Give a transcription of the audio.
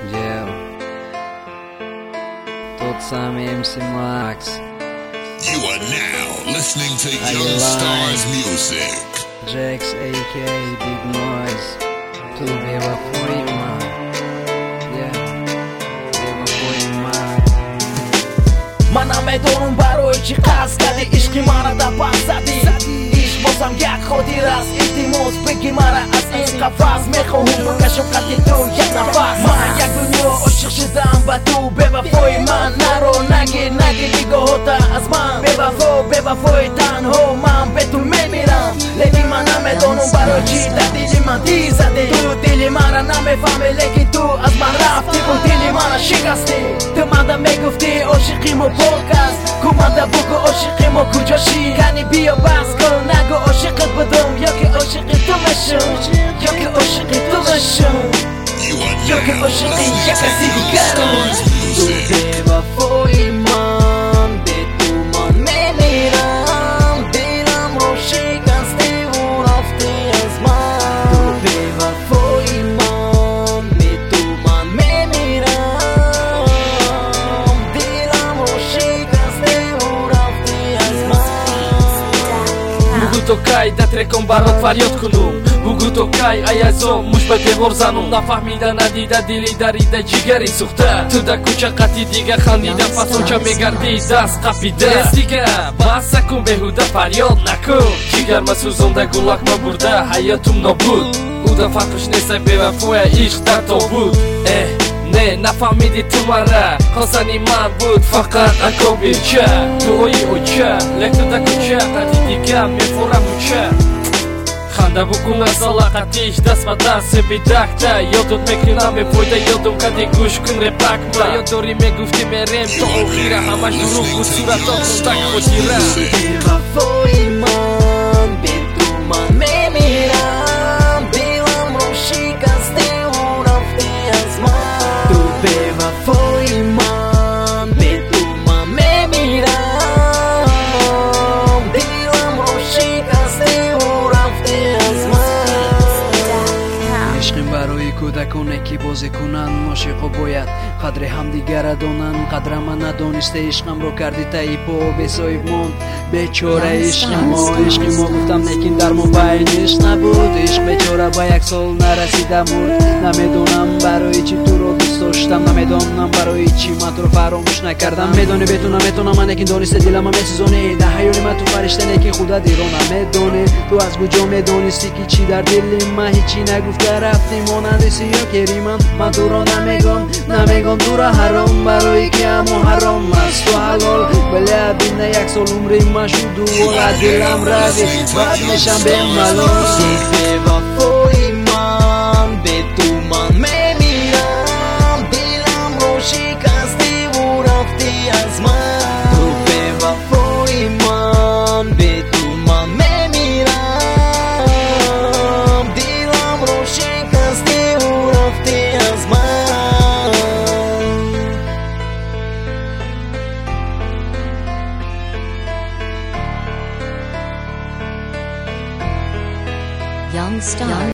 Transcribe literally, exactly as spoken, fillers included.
Yeah. Тот самый эм си Max. You are now listening to Young Stars Music. Jax aka Big Noise. Tu viva foi man. Yeah. Viva foi man. Mana medonum барои чи қаз кади ишқи мара да пасади иш бозам як хотирас илтимос беги мара аз ин қафас мехоҳум бакашам қадди ту як нафас ман як дунё ошиқ шидам ба ту бевафои ман наро нагир нагир нигоҳота аз ман бевафо бевафои танҳо ман бе ту мемирам лекин ман намедонум барои чи дар дили ман ти зади ту дили мара намефаҳме лекин ту аз ман рафти бу дили мара шикасти ту манда мегуфти ошиқимо подкаст куманда бугу ошиқимо куҷошӣ кани биё баҳс кун нагу ошиқат будум ёки ошиқи ту мешум ёки ошиқи ту мешум ёки ошиқи як каси дигарум ту бевафои ман бе ту ман мемирам диламро шикастиву рафти аз ман ту бевафои ман бе ту ман мемирам диламро шикастиву рафти аз ман бугу то кай да треком барот фарёд кунум бугу то кай аязом муш ба девор занум нафаҳмида надида дили дарида ҷигари сӯхта ту да кӯча қати дига хандида фасонча мегарди даст қапида эс дига баса кун беҳуда фарёд накун ҷигарма сӯзонда гулакма бурда ҳаётум нобуд уда фарқш неса бевафоя ишқ дар тобуд э не нафаҳмиди ту мара хосани ман буд фақат акобирча дуои оча лекту да кӯча қати дига мефорам уча ханда букун аз алақатиш даст ба даст себидакта ёдот мекунам бефойда ёдум кади гӯш кун репакма ёддорӣ мегуфти мерем то охира ҳамаш дуруғ буд суратот мундак хотира бевафои ман бе ту ман мемирам диламро шикастиву рафти аз ман ту бевафои ман бе ту ман мемирам диламро шикастиву ишқим барои кӯдаконе ки бозӣ кунанд мошиқо бояд қадри ҳамдигара донанд қадрама надониста ишқамро карди таи по бесоиб монд бечора ишқи мо ишқи мо гуфтам лекин дармон байн ишқ набуд ишқ бечора ба як сол нарасида мурд намедонам барои чӣ туро дӯст доштам намедонам барои чӣ ман туро фаромӯш накардам медонӣ бе ту наметонам ман лекин дониста дилама месӯзонӣ дар ҳаёли ман ту фаришта лекин худа дирона медонӣ ту аз куҷо медонистӣ ки чӣ дар дили ман ҳичӣ нагуфта рафтӣ монанди сиёкери ман ман туро намегом намегом туро ҳаром барои ки ҳамо ҳаром аст ту ҳалол вале абина як сол умри ман шуду вола дилам рави баъд мешам бемалол бевафои ман бе ту ман мемирам диламро шикастиву рафти аз ман ту бевафои ман бе ту ман мемирам диламро шикастиву рафти аз ман Young Star